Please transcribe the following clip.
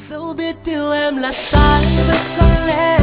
dẫu biết yêu em là sai vẫn có lẽ